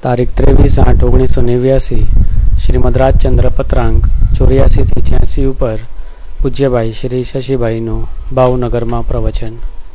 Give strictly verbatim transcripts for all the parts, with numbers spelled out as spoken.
તારીખ ત્રેવીસ આઠ ઓગણીસો નેવ્યાસી શ્રીમદ રાજચંદ્ર પત્રાંક ચોર્યાસી થી છ્યાસી ઉપર પૂજ્યભાઈ શ્રી શશીભાઈનું ભાવનગરમાં પ્રવચન.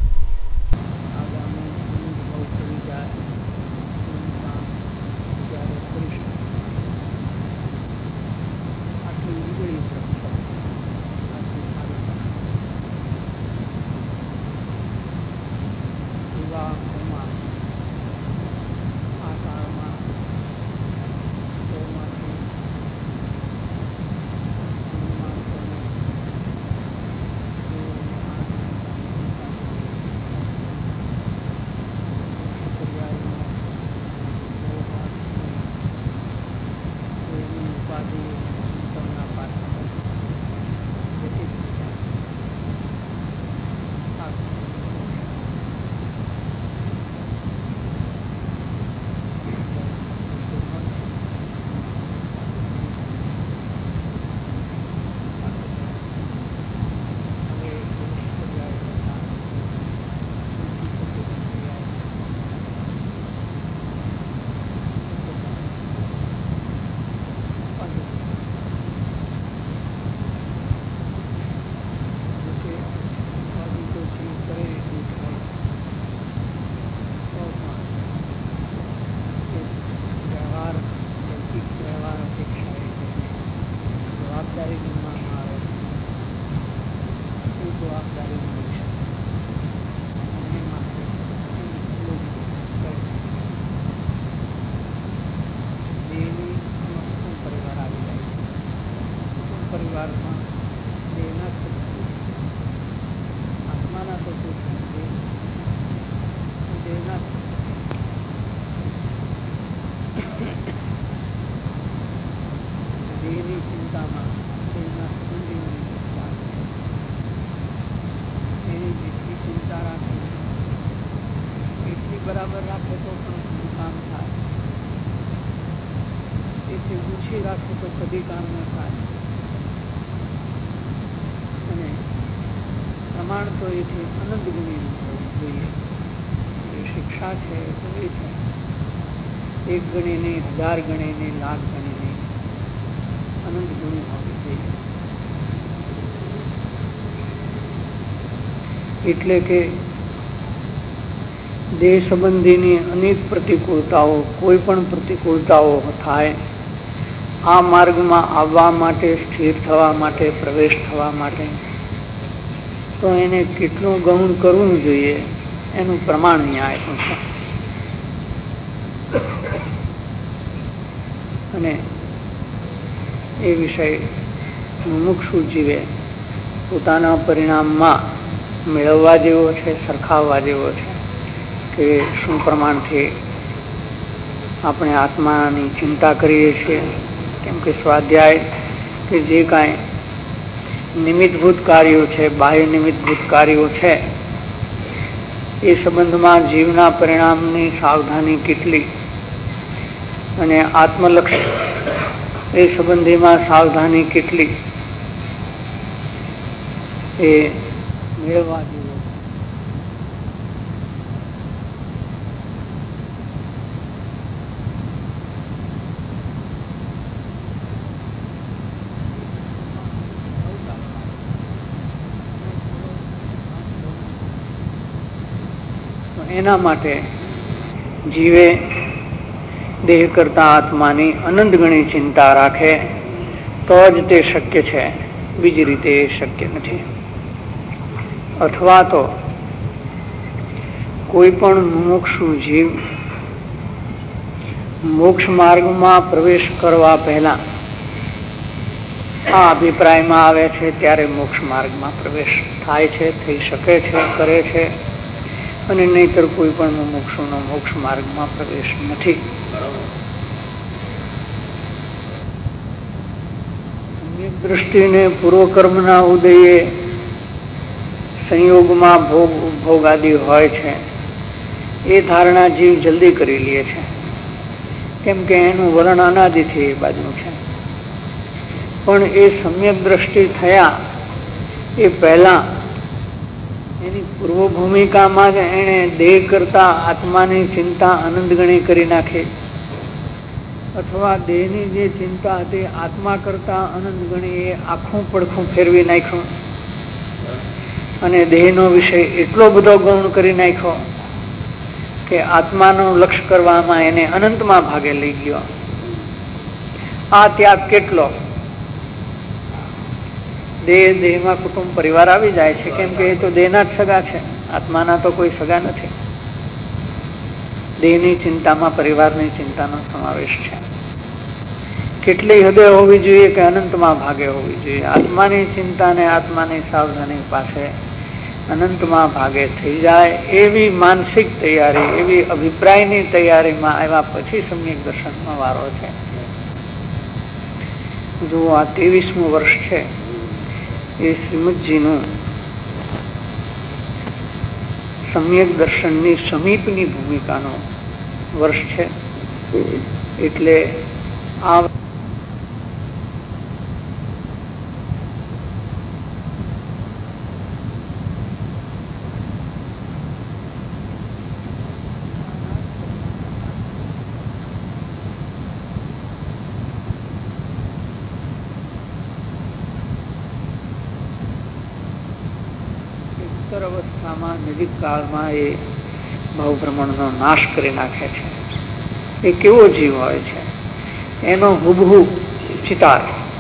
બરાબર રાખે તો પણ કામ થાય, એથી ઓછી રાખે તો કદી કામ ન થાય. અને પ્રમાણ તો એથી અનંત ગુણી હોવું જોઈએ. એ શિક્ષા છે તો એ છે એક ગણી નહીં, હજાર ગણી નહીં, લાખ ગણી નહીં, અનંત ગુણી હોવી જોઈએ. એટલે કે દેહ સંબંધીની અનેક પ્રતિકૂળતાઓ, કોઈ પણ પ્રતિકૂળતાઓ થાય, આ માર્ગમાં આવવા માટે, સ્થિર થવા માટે, પ્રવેશ થવા માટે તો એને કેટલું ગૌણ કરવું જોઈએ એનું પ્રમાણ અહીંયા આપ્યું છે. અને એ વિષય મુમુક્ષુ જીવે પોતાના પરિણામમાં મેળવવા જેવો છે, સરખાવવા જેવો છે કે શું પ્રમાણથી આપણે આત્માની ચિંતા કરીએ છીએ. કેમ કે સ્વાધ્યાય કે જે કાંઈ નિમિત્તભૂત કાર્યો છે, બાહ્ય નિમિત્તભૂત કાર્યો છે, એ સંબંધમાં જીવના પરિણામની સાવધાની કેટલી અને આત્મલક્ષ એ સંબંધીમાં સાવધાની કેટલી એ મેળવવા જેવું. એના માટે જીવે દેહ કરતા આત્માની અનંત ગણી ચિંતા રાખે તો જ તે શક્ય છે, બીજી રીતે એ શક્ય નથી. અથવા તો કોઈ પણ મુમુક્ષુ જીવ મોક્ષ માર્ગમાં પ્રવેશ કરવા પહેલા આ અભિપ્રાયમાં આવે છે ત્યારે મોક્ષ માર્ગમાં પ્રવેશ થાય છે, થઈ શકે છે, કરે છે. અને નહીતર કોઈ પણ મુમુક્ષુનો મોક્ષ માર્ગમાં પ્રવેશ નથી. દ્રષ્ટિને પૂર્વકર્મના ઉદયે સંયોગમાં ભોગ ભોગાદી હોય છે એ ધારણા જીવ જલ્દી કરી લે છે. કેમ કે એનું વલણ અનાદિથી એ બાજુ છે. પણ એ સમ્યક દ્રષ્ટિ થયા એ પહેલા એની પૂર્વ ભૂમિકામાં જ એણે દેહ કરતા આત્માની ચિંતા અનંત ગણી કરી નાખી. અથવા દેહની જે ચિંતા હતી આત્મા કરતા અનંત ગણી એ આખું પડખું ફેરવી નાખ્યું અને દેહનો વિષય એટલો બધો ગૌણ કરી નાખ્યો કે આત્માનું લક્ષ્ય કરવામાં એને અનંતમાં ભાગે લઈ ગયો. આ ત્યાગ કેટલો! દેહ દેહમાં કુટુંબ પરિવાર આવી જાય છે, કેમ કે એ તો દેહના જ સગા છે, આત્માના તો કોઈ સગા નથી. દેહની ચિંતામાં પરિવારની ચિંતાનો સમાવેશ છે. કેટલી હદે હોવી જોઈએ કે અનંતમાં ભાગે હોવી જોઈએ. આત્માની ચિંતા ને આત્માની સાવધાની પાસે અનંતમાં ભાગે થઈ જાય એવી માનસિક તૈયારી, એવી અભિપ્રાયની તૈયારીમાં આવ્યા પછી સમ્યક દર્શનનો વારો છે. જો આ ત્રેવીસમું વર્ષ છે એ શ્રીમદજીનું સમ્યક દર્શનની સમીપની ભૂમિકાનું વર્ષ છે. એટલે આ અવસ્થામાં નજીક કાળમાં એ ભાવભ્રમણનો નાશ કરી નાખે છે. એ કેવો જીવ હોય છે એનો હુબહુ ચિતાર.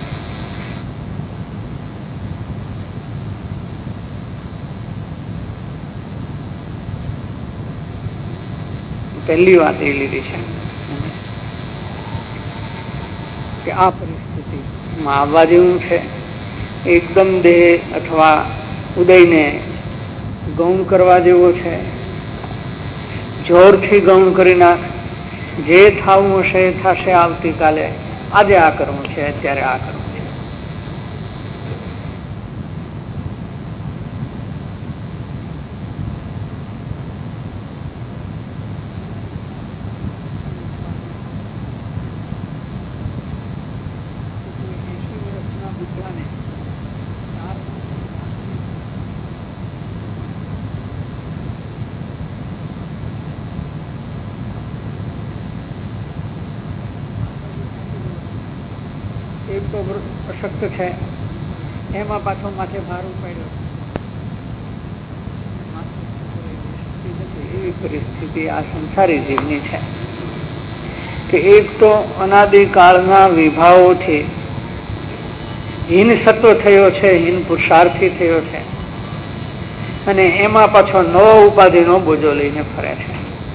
પહેલી વાત એ લીધી છે કે આ પરિસ્થિતિમાં આવવા જેવું છે. એકદમ દેહ અથવા ઉદયને ગૌણ કરવા જેવો છે. જોરથી ગૌણ કરી નાખ. જે થવું હશે એ થશે આવતીકાલે. આજે આ કરવું છે, અત્યારે આ કરવું છે. એક તો અશક્ત છે, એમાં પાછો માથે ભાર ઉપાડ્યો. એવી પરિસ્થિતિ આ સંસારી જીવની છે કે એક તો અનાદિકાળના વિભાવોથી હીન સત્વ થયો છે, હીન પુરુષાર્થી થયો છે, અને એમાં પાછો નવો ઉપાધિનો બોજો લઈને ફરે છે.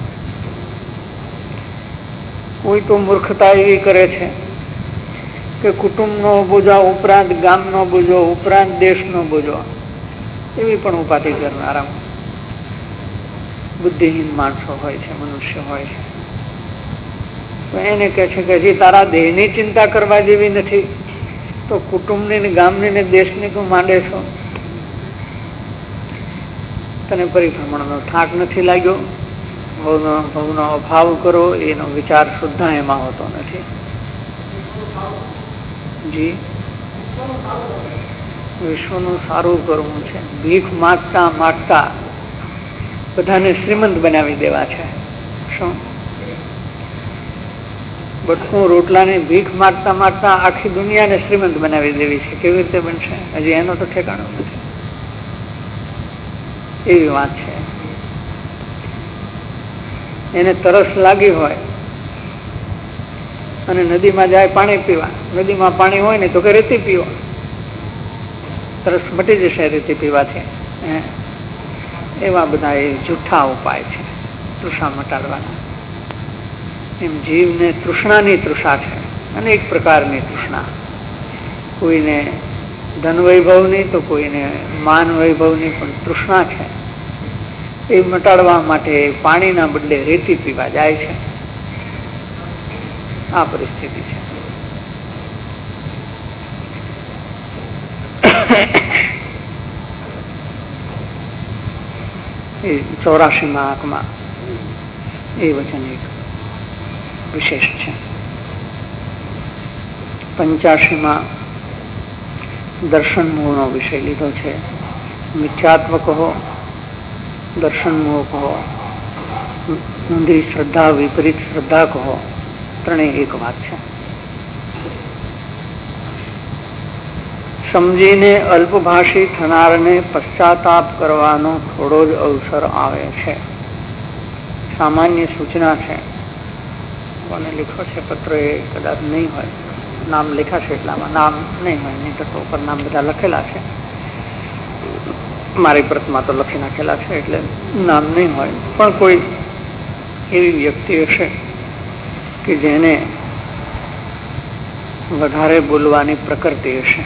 કોઈ તો મૂર્ખતા એવી કરે છે કે કુટુંબનો બોજો ઉપરાંત ગામનો બોજો ઉપરાંત દેશનો બોજો એવી પણ ઉપાધિ કરનારા બુદ્ધિહીન માણસો હોય છે, મનુષ્ય હોય છે. તો એને કહે છે કે હજી તારા દેહની ચિંતા કરવા જેવી નથી તો કુટુંબની ને ગામની ને દેશની તું માંડે છો. તને પરિભ્રમણનો થાક નથી લાગ્યો. ભવનો ભવનો અભાવ કરો એનો વિચાર સુદ્ધા એમાં હોતો નથી. જી વિશ્વનું સારું કરવું છે. ભીખ માગતા માગતા બધાને શ્રીમંત બનાવી દેવા છે. શું બટકું રોટલાની ભીખ માગતા માગતા આખી દુનિયાને શ્રીમંત બનાવી દેવી છે. કેવી રીતે બનશે? હજી એનો તો ઠેકાણો નથી. એવી વાત છે. એને તરસ લાગી હોય અને નદીમાં જાય પાણી પીવા. નદીમાં પાણી હોય ને તો કે રેતી પીવો, તરસ મટી જશે રેતી પીવાથી. એવા બધા એ જૂઠા ઉપાય છે તૃષા મટાડવાના. એમ જીવને તૃષ્ણાની તૃષા છે, અનેક પ્રકારની તૃષ્ણા. કોઈને ધન વૈભવની તો કોઈને માન વૈભવની પણ તૃષ્ણા છે. એ મટાડવા માટે પાણીના બદલે રેતી પીવા જાય છે. આ પરિસ્થિતિ છે. એ ચોરાશીમાં આંકમાં એ વચન એક વિશેષ છે. પંચ્યાસીમાં દર્શન મોહનો વિષય લીધો છે. મિથ્યાત્વ કહો, દર્શન મોહ કહો, ઊંધી શ્રદ્ધા વિપરીત શ્રદ્ધા કહો, ત્રણેય એક વાત છે. સમજીને અલ્પભાષી થનારને પશ્ચાતાપ કરવાનો થોડો જ અવસર આવે છે. સામાન્ય સૂચના છે. કોને લીખો છે પત્ર એ કદાચ નહીં હોય, નામ લખાશે એટલામાં નામ નહીં હોય, નહીં તો ઉપર નામ બધા લખેલા છે. મારી પ્રતમાં તો લખી નાખેલા છે એટલે નામ નહીં હોય, પણ કોઈ એવી વ્યક્તિ હશે કે જેને વધારે બોલવાની પ્રકૃતિ હશે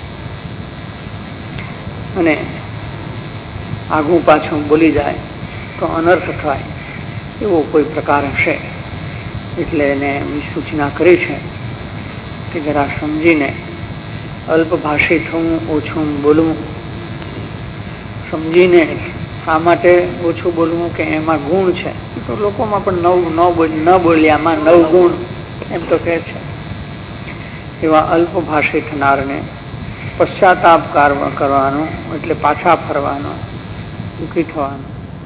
અને આગું પાછું બોલી જાય તો અનર્થ થાય એવો કોઈ પ્રકાર હશે. એટલે એને એમની સૂચના કરી છે કે જરા સમજીને અલ્પભાષી થવું, ઓછું બોલવું. સમજીને શા માટે ઓછું બોલવું કે એમાં ગુણ છે, તો લોકોમાં પણ નવ ન બોલ ન બોલ્યામાં નવ ગુણ એમ તો કહે છે. એવા અલ્પભાષી થનારને પશ્ચાતાપ કરવાનો એટલે પાછા ફરવાનો, દુઃખી થવાનો.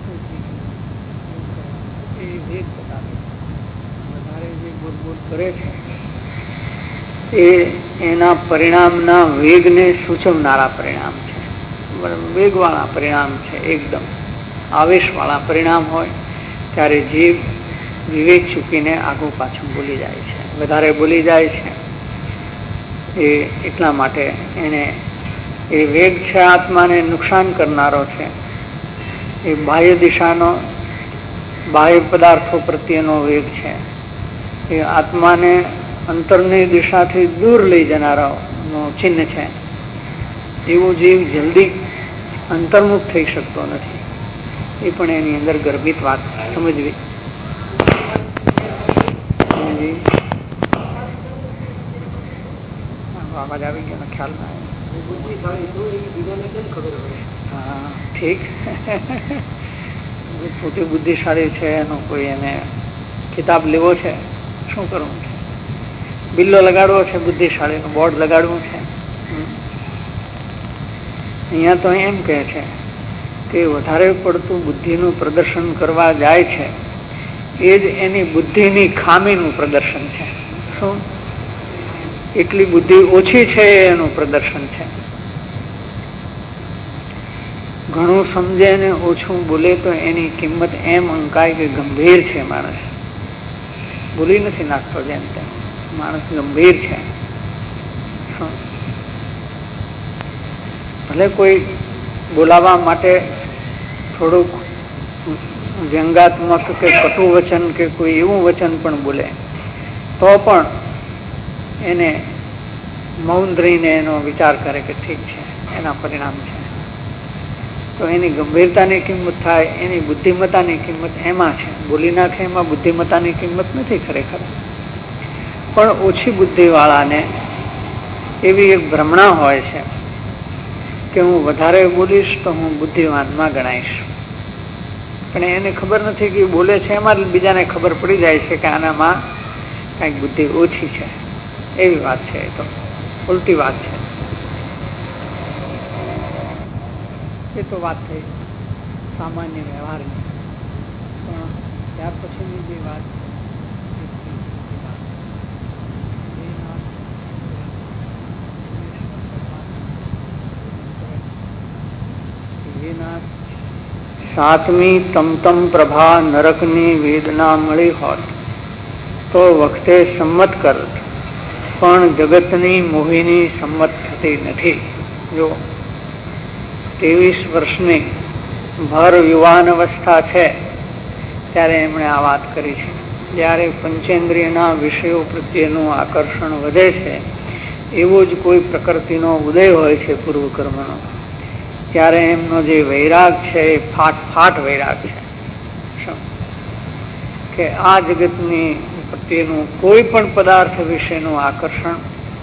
એ વેગ બતાવે વધારે જે બોલબોલ કરે છે એ એના પરિણામના વેગને સૂચવનારા પરિણામ છે. વેગવાળા પરિણામ છે, એકદમ આવેશવાળા પરિણામ હોય ત્યારે જીવ વિવેક ચૂકીને આગું પાછું બોલી જાય છે, વધારે બોલી જાય છે. એ એટલા માટે એને એ વેગ છે આત્માને નુકસાન કરનારો છે. એ બાહ્ય દિશાનો, બાહ્ય પદાર્થો પ્રત્યેનો વેગ છે. એ આત્માને અંતરની દિશાથી દૂર લઈ જનારાનો ચિહ્ન છે. એવો જીવ જલ્દી અંતર્મુખ થઈ શકતો નથી. એ પણ એની અંદર ગર્ભિત વાત સમજવી. અવાજ આવી ગયો ખ્યાલ ના હા ઠીક. પોતે બુદ્ધિશાળી છે એનો કોઈ એને ખિતાબ લેવો છે, શું કરવું છે? બિલ્લો લગાડવો છે, બુદ્ધિશાળીનું બોર્ડ લગાડવું છે. અહીંયા તો એમ કહે છે કે વધારે પડતું બુદ્ધિનું પ્રદર્શન કરવા જાય છે એ જ એની બુદ્ધિની ખામીનું પ્રદર્શન છે. શું? એટલી બુદ્ધિ ઓછી છે એનું પ્રદર્શન છે. ઘણું સમજે ને ઓછું બોલે તો એની કિંમત એમ અંકાય કે ગંભીર છે. માણસ બોલી નથી નાખતો જેમ તેમ, માણસ ગંભીર છે. ભલે કોઈ બોલાવા માટે થોડુંક વ્યંગાત્મક કે કટુ વચન કે કોઈ એવું વચન પણ બોલે તો પણ એને મૌન રહીને એનો વિચાર કરે કે ઠીક છે, એના પરિણામ છે. તો એની ગંભીરતાની કિંમત થાય, એની બુદ્ધિમત્તાની કિંમત એમાં છે. બોલી નાખે એમાં બુદ્ધિમત્તાની કિંમત નથી ખરેખર. પણ ઓછી બુદ્ધિવાળાને એવી એક ભ્રમણા હોય છે કે હું વધારે બોલીશ તો હું બુદ્ધિવાનમાં ગણાઈશ. પણ એને ખબર નથી કે બોલે છે એમાં બીજાને ખબર પડી જાય છે કે આનામાં કંઈક બુદ્ધિ ઓછી છે. એવી વાત છે. એ તો ઉલટી વાત છે. એ તો વાત થઈ સામાન્ય વ્યવહારની. પણ ત્યાર પછીની જે વાત સાતમી તમતમ પ્રભા નરકની વેદના મળી હોત તો વખતે સંમત કરત, પણ જગતની મોહિની સંમત થતી નથી. જો ત્રેવીસ વર્ષની ભર યુવાન અવસ્થા છે ત્યારે એમણે આ વાત કરી છે. જ્યારે પંચેન્દ્રિયના વિષયો પ્રત્યેનું આકર્ષણ વધે છે એવો જ કોઈ પ્રકૃતિનો ઉદય હોય છે પૂર્વકર્મનો, ત્યારે એમનો જે વૈરાગ છે એ ફાટ ફાટ વૈરાગ છે કે આ જગતની પ્રત્યેનું કોઈ પણ પદાર્થ વિશેનું આકર્ષણ,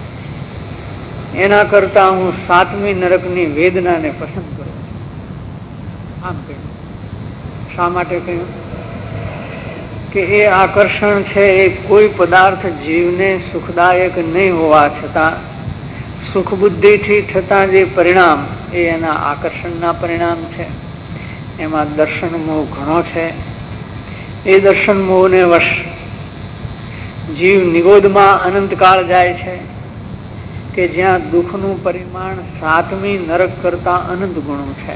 એના કરતા હું સાતમી નરકની વેદનાને પસંદ કરું. આમ કહ્યું. શા માટે કહ્યું? કે એ આકર્ષણ છે એ કોઈ પદાર્થ જીવને સુખદાયક નહીં હોવા છતાં સુખ બુદ્ધિથી થતા જે પરિણામ એ એના આકર્ષણના પરિણામ છે. એમાં દર્શન મોહ ઘણો છે. એ દર્શન મોહને વશ જીવ નિગોદમાં અનંતકાળ જાય છે કે જ્યાં દુઃખનું પરિમાણ સાતમી નરક કરતા અનંત ગુણો છે.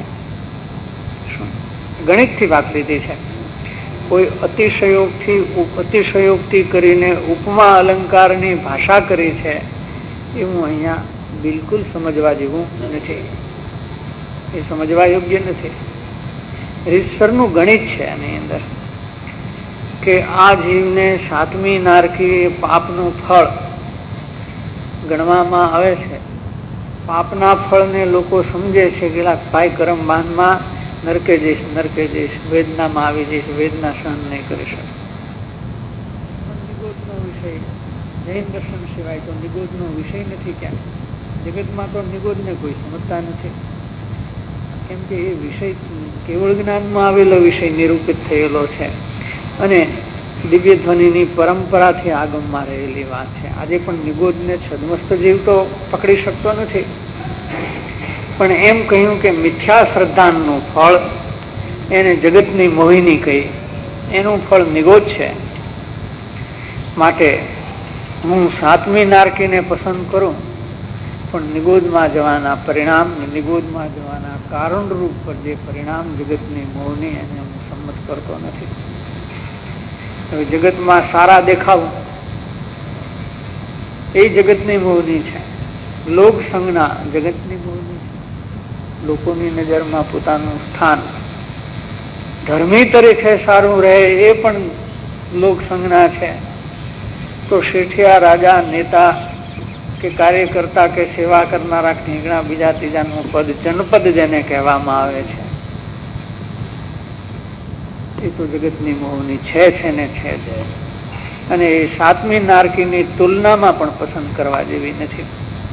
ગણિતથી વાત લીધી છે. કોઈ અતિશયોક્તિ અતિશયોક્તિ કરીને ઉપમા અલંકારની ભાષા કરી છે એવું અહીંયા બિલકુલ સમજવા જેવું નથી. એ સમજવા યોગ્ય નથી. રીતસરનું ગણિત છે આની અંદર કે આ જીવને સાતમી નારકી પાપનું ફળ ગણવામાં આવે છે. પાપના ફળને લોકો સમજે છે કે ભાઈ કર્મ બાંધમાં નરકે જઈશ નરકે જઈશ વેદનામાં આવી જઈશ, વેદના સહન નહીં કરી શકે. નિગોદનો વિષય જૈન દર્શન સિવાય તો નિગોદનો વિષય નથી. ક્યાં જગતમાં તો નિગોદને કોઈ સમજતા નથી, કેમ કે એ વિષય કેવળ જ્ઞાનમાં આવેલો વિષય નિરૂપિત થયેલો છે અને દિવ્ય ધ્વનિની પરંપરાથી આગમમાં રહેલી વાત છે. આજે પણ નિગોદને છદમસ્ત જીવ તો પકડી શકતો નથી, પણ એમ કહ્યું કે મિથ્યા શ્રદ્ધાનું ફળ એને જગતની મોહિની કહી, એનું ફળ નિગોદ છે. માટે હું સાતમી નારકીને પસંદ કરું, પણ નિગોદમાં જવાના પરિણામ, નિગોદમાં જવાના કારણરૂપ પર જે પરિણામ જગતની મોહની એને હું સંમત કરતો નથી. હવે જગતમાં સારા દેખાવું એ જગતની મોહની છે. લોક સંજ્ઞા જગતની મોહની છે. લોકોની નજરમાં પોતાનું સ્થાન ધર્મી તરીકે સારું રહે એ પણ લોક સંજ્ઞા છે. તો શેઠિયા, રાજા, નેતા કે કાર્યકર્તા કે સેવા કરનારા ઠીંગણા બીજા ત્રીજાનું પદ, જનપદ જેને કહેવામાં આવે છે, એ તો જગતની મોહની છે છે ને છે જ. અને એ સાતમી નારકીની તુલનામાં પણ પસંદ કરવા જેવી નથી.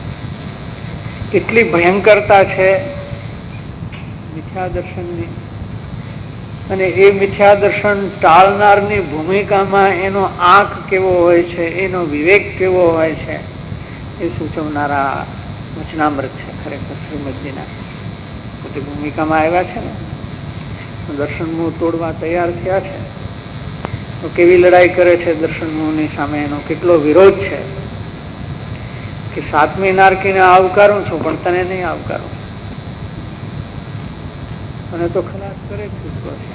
એટલી ભયંકરતા છે મિથ્યા દર્શનની, અને એ મિથ્યા દર્શન ટાળનારની ભૂમિકામાં એનો આંખ કેવો હોય છે, એનો વિવેક કેવો હોય છે, એ સૂચવનારા વચનામૃત છે. ખરેખર શ્રીમદજીના પોતે ભૂમિકામાં આવ્યા છે ને, દર્શન મોહ તોડવા તૈયાર થયા છે, તો કેવી લડાઈ કરે છે દર્શન મોહની સામે, એનો કેટલો વિરોધ છે કે સાતમી નારકીને આવકારું છું પણ તને નહીં આવકારું, અને તો ખલાસ કરે છૂટકો છે.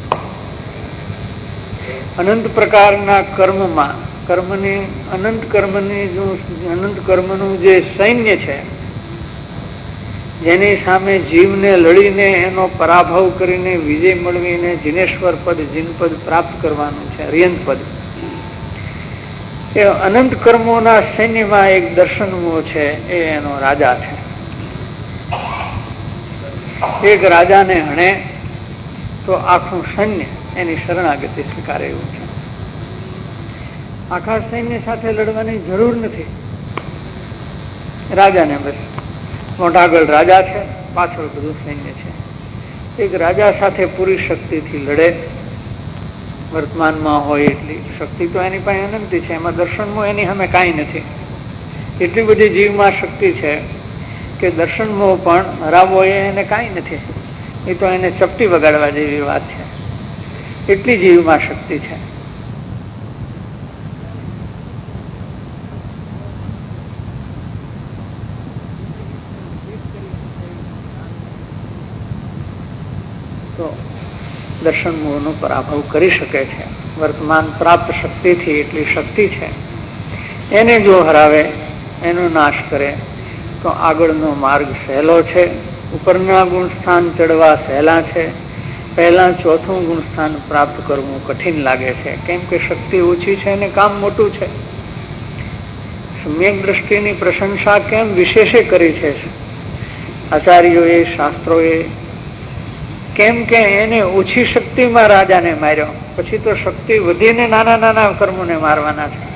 અનંત પ્રકારના કર્મમાં કર્મની અનંત કર્મની જો અનંત કર્મનું જે સૈન્ય છે, જેની સામે જીવને લડીને એનો પરાભવ કરીને વિજય મળવીને જીનેશ્વર પદ, જીનપદ પ્રાપ્ત કરવાનું છે, અર્યંત પદ. એ અનંત કર્મોના સૈન્યમાં એક દર્શનમો છે, એ એનો રાજા છે. એક રાજાને હણે તો આખું સૈન્ય એની શરણાગતિ સ્વીકારે એવું છે. આખા સૈન્ય સાથે લડવાની જરૂર નથી. રાજાને બસ મોઢાગળ રાજા છે, પાછળ બધું સૈન્ય છે. એક રાજા સાથે પૂરી શક્તિથી લડે, વર્તમાનમાં હોય એટલી શક્તિ તો એની પાસે અનંતી છે, એમાં દર્શનમોહ એની સામે કાંઈ નથી. એટલી બધી જીવમાં શક્તિ છે કે દર્શનમોહ પણ હરાવવો એને કાંઈ નથી. એ તો એને ચપટી વગાડવા જેવી વાત છે, એટલી જીવમાં શક્તિ છે. તો દર્શન મોહનો પરાભવ કરી શકે છે. વર્તમાન પ્રાપ્ત શક્તિથી એટલી શક્તિ છે, એને જો હરાવે, એનો નાશ કરે તો આગળનો માર્ગ સહેલો છે. ઉપરના ગુણસ્થાન ચડવા સહેલા છે, પહેલા ચોથું ગુણસ્થાન પ્રાપ્ત કરવું કઠિન લાગે છે, કેમ કે શક્તિ ઓછી છે અને કામ મોટું છે. સમ્યક દ્રષ્ટિની પ્રશંસા કેમ વિશેષે કરી છે આચાર્યોએ, શાસ્ત્રોએ? કેમ કે એને ઓછી શક્તિમાં રાજાને માર્યો, પછી તો શક્તિ વધીને નાના નાના કર્મોને મારવાના છે.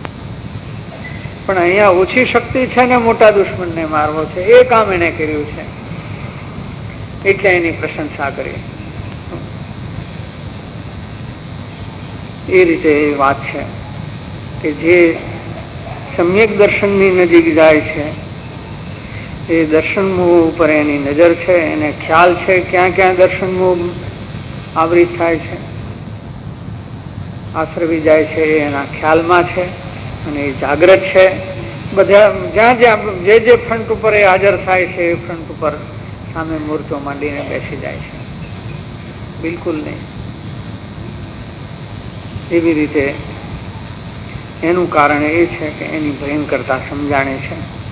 પણ અહીંયા ઓછી શક્તિ છે ને મોટા દુશ્મનને મારવો છે, એ કામ એને કર્યું છે, એટલે એની પ્રશંસા કરી. એ રીતે એ વાત છે કે જે સમ્યક દર્શનની નજીક જાય છે એ દર્શન મોહ ઉપર એની નજર છે, એને ખ્યાલ છે ક્યાં ક્યાં દર્શન મોહ આવૃત થાય છે, આશ્રવી જાય છે, એના ખ્યાલમાં છે. અને એ જાગ્રત છે. બધા જ્યાં જ્યાં જે જે ફ્રન્ટ ઉપર એ હાજર થાય છે એ ફ્રન્ટ ઉપર સામે મૂર્તો માંડીને બેસી જાય છે. બિલકુલ નહીં. એવી રીતે એનું કારણ એ છે કે એની ભયંકરતા સમજાણે છે.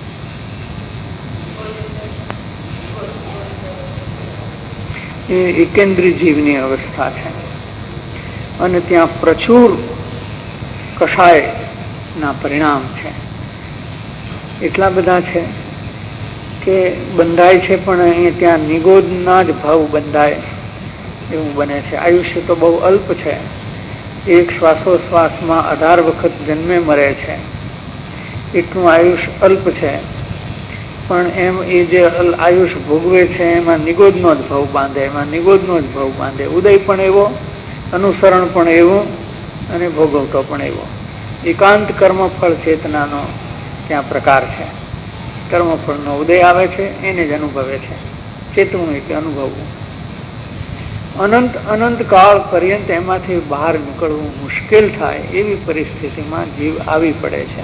એ એકેન્દ્રી જીવની અવસ્થા છે અને ત્યાં પ્રચુર કષાયના પરિણામ છે. એટલા બધા છે કે બંધાય છે પણ અહીંયા ત્યાં નિગોદના જ ભાવ બંધાય એવું બને છે. આયુષ્ય તો બહુ અલ્પ છે. એક શ્વાસોશ્વાસમાં અઢાર વખત જન્મે મરે છે એટલું આયુષ અલ્પ છે. પણ એમ એ જે આયુષ ભોગવે છે એમાં નિગોદનો જ ભાવ બાંધે, એમાં નિગોદનો જ ભાવ બાંધે. ઉદય પણ એવો, અનુસરણ પણ એવું અને ભોગવતો પણ એવો. એકાંત કર્મફળ ચેતનાનો ત્યાં પ્રકાર છે. કર્મફળનો ઉદય આવે છે એને જ અનુભવે છે. ચેતવું એટલે અનુભવવું. અનંત અનંત કાળ પર્યંત એમાંથી બહાર નીકળવું મુશ્કેલ થાય એવી પરિસ્થિતિમાં જીવ આવી પડે છે.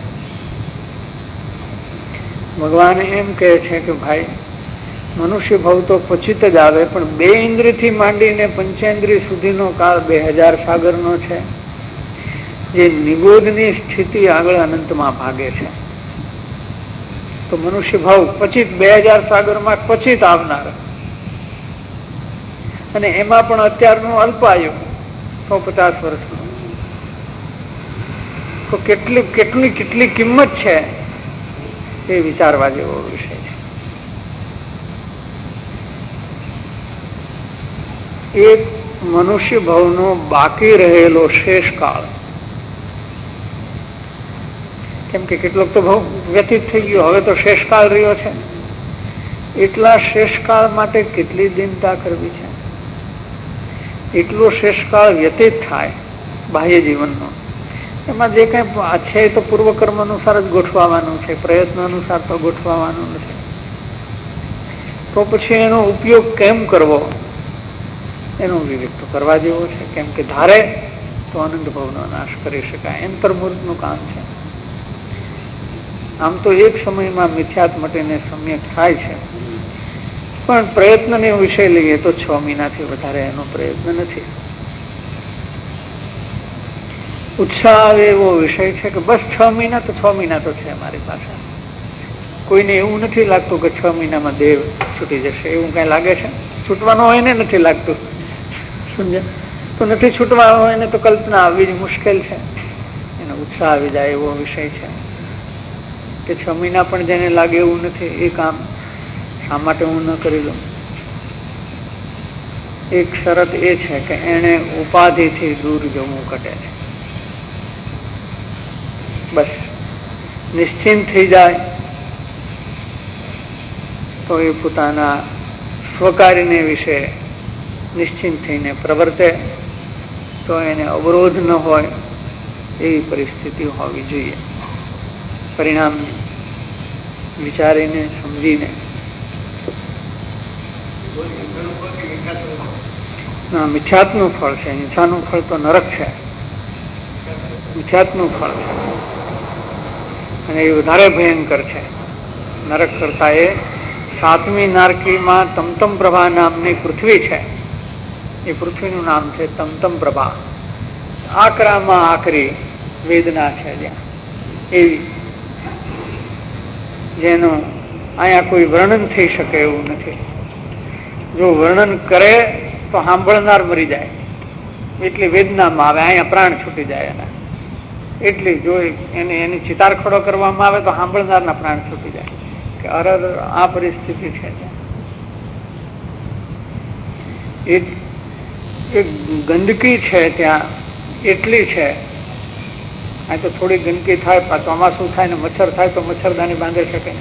ભગવાન એમ કહે છે કે ભાઈ મનુષ્ય ભાવ તો પચિત જ આવે, પણ બે ઇન્દ્રિયથી માંડીને પંચેન્દ્રિય સુધીનો કાળ બે હજાર સાગરનો છે, જે નિગોદની સ્થિતિ આગળ અનંતમાં ભાગે છે. તો મનુષ્ય ભાવ પચિત બે હજાર સાગરમાં પચિત આવનાર, અને એમાં પણ અત્યારનું અલ્પાયુ સો પચાસ વર્ષનું, તો કેટલી કેટલી કેટલી કિંમત છે એ વિચારવા જેવો વિષય છે. એક મનુષ્ય ભાવનો બાકી રહેલો શેષ કાળ, કેમ કે કેટલોક તો ભાવ વ્યતીત થઈ ગયો, હવે તો શેષકાળ રહ્યો છે. એટલા શેષકાળ માટે કેટલી દિનતા કરવી છે. એટલો શેષકાળ વ્યતીત થાય બાહ્ય જીવનનો, એમાં જે કંઈ છે એ તો પૂર્વકર્મ અનુસાર જ ગોઠવાવાનું છે, પ્રયત્ન અનુસાર તો ગોઠવાવાનું નથી. તો પછી એનો ઉપયોગ કેમ કરવો એનો વિવેક તો કરવા જેવો છે. કેમ કે ધારે તો અનંત ભાવનો નાશ કરી શકાય. અંતર્મૂર્તનું કામ છે. આમ તો એક સમયમાં મિથ્યાત મટીને સમ્યક થાય છે, પણ પ્રયત્નનો વિષય લઈએ તો છ મહિનાથી વધારે એનો પ્રયત્ન નથી. ઉત્સાહ આવે એવો વિષય છે કે બસ છ મહિના તો છ મહિના તો છે મારી પાસે. કોઈને એવું નથી લાગતું કે છ મહિનામાં દેહ છૂટી જશે, એવું કઈ લાગે છે? છૂટવાનો હોય ને નથી લાગતું, સમજ્યા? તો નથી છૂટવાનો હોય ને તો કલ્પના આવવી જ મુશ્કેલ છે. એનો ઉત્સાહ આવી જાય એવો વિષય છે કે છ મહિના પણ જેને લાગે એવું નથી, એ કામ શા માટે હું ન કરી લઉં? એક શરત એ છે કે એને ઉપાધિથી દૂર જવું ઘટે છે. બસ નિશ્ચિંત થઈ જાય તો એ પોતાના સ્વકાર્યને વિશે નિશ્ચિંત થઈને પ્રવર્તે, તો એને અવરોધ ન હોય એવી પરિસ્થિતિ હોવી જોઈએ. પરિણામ વિચારીને સમજીને. ના, મિથ્યાત્વનું ફળ છે. હિંસાનું ફળ તો નરક છે. મિથ્યાત્વનું ફળ છે અને એ વધારે ભયંકર છે નરક કરતા. એ સાતમી નારકીમાં તમતમ પ્રભા નામની પૃથ્વી છે. એ પૃથ્વીનું નામ છે તમતમ પ્રભા. આકરામાં આકરી વેદના છે જ્યાં, એવી જેનું અહીંયા કોઈ વર્ણન થઈ શકે એવું નથી. જો વર્ણન કરે તો સાંભળનાર મરી જાય, એટલી વેદનામાં આવે. અહીંયા પ્રાણ છૂટી જાય એના. એટલી જો એને એની ચિતાર ખડો કરવામાં આવે તો સાંભળનારના પ્રાણ છૂટી જાય કે અરે આ પરિસ્થિતિ છે. એક એક ગંદકી છે ત્યાં એટલી છે. આ તો થોડી ગંદકી થાય, ચોમાસું થાય ને મચ્છર થાય તો મચ્છરદાની બાંધી શકે.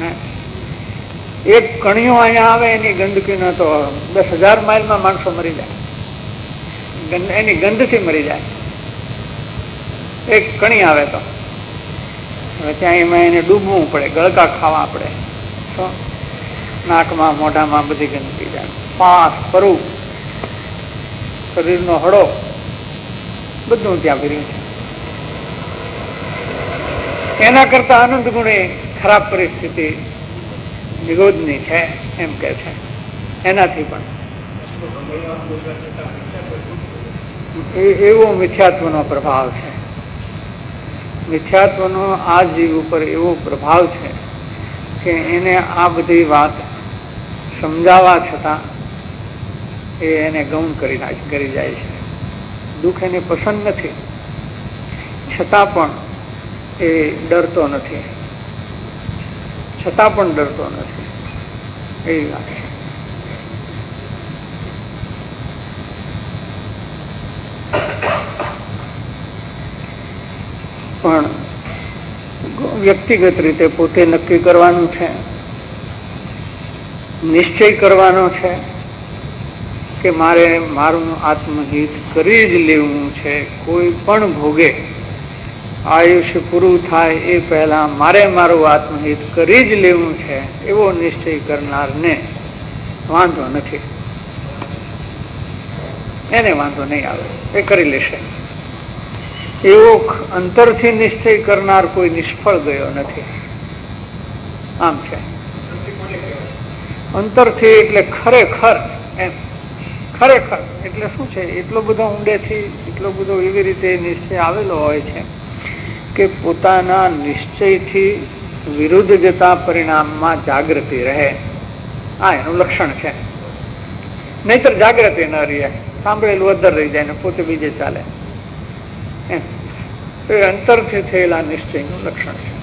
એક કણીઓ અહીંયા આવે એની ગંદકીનો તો દસ હજાર માઇલમાં માણસો મરી જાય, એની ગંધથી મરી જાય. એક કણી આવે તો હવે ત્યાં એમાં એને ડૂબવું પડે, ગળકા ખાવા પડે, તો નાકમાં મોઢામાં બધી ગંદકી જાય. પાસ પરુ શરીરનો હડો બધું ત્યાં ભર્યું છે. એના કરતા અનંત ગુણે ખરાબ પરિસ્થિતિ નિગોદની છે એમ કે છે. એનાથી પણ એવો મિથ્યાત્વનો પ્રભાવ છે. મિથ્યાત્વનો આ જીવ ઉપર એવો પ્રભાવ છે કે એને આ બધી વાત સમજાવવા છતાં એ એને ગૌણ કરી કરી જાય છે. દુઃખ એને પસંદ નથી, છતાં પણ એ ડરતો નથી, છતાં પણ ડરતો નથી. એવી વાત છે. પણ વ્યક્તિગત રીતે પોતે નક્કી કરવાનું છે, નિશ્ચય કરવાનો છે કે મારે મારું આત્મહિત કરી જ લેવું છે. કોઈ પણ ભોગે આયુષ્ય પૂરું થાય એ પહેલા મારે મારું આત્મહિત કરી જ લેવું છે, એવો નિશ્ચય કરનારને વાંધો નથી. એને વાંધો નહીં આવે, એ કરી લેશે. એવો અંતરથી નિશ્ચય કરનાર કોઈ નિષ્ફળ ગયો નથી. આમ છે અંતરથી એટલે ખરેખર. એમ ખરેખર એટલે શું છે? એટલો બધો ઊંડેથી, એટલો બધો એવી રીતે નિશ્ચય આવેલો હોય છે કે પોતાના નિશ્ચયથી વિરુદ્ધ જતા પરિણામમાં જાગૃતિ રહે. આ એનું લક્ષણ છે. નહીતર જાગૃતિ ન રહે, સાંભળેલું અધર રહી જાય ને પોતે બીજે ચાલે. એમ એ અંતરથી થયેલા નિશ્ચયનું લક્ષણ છે.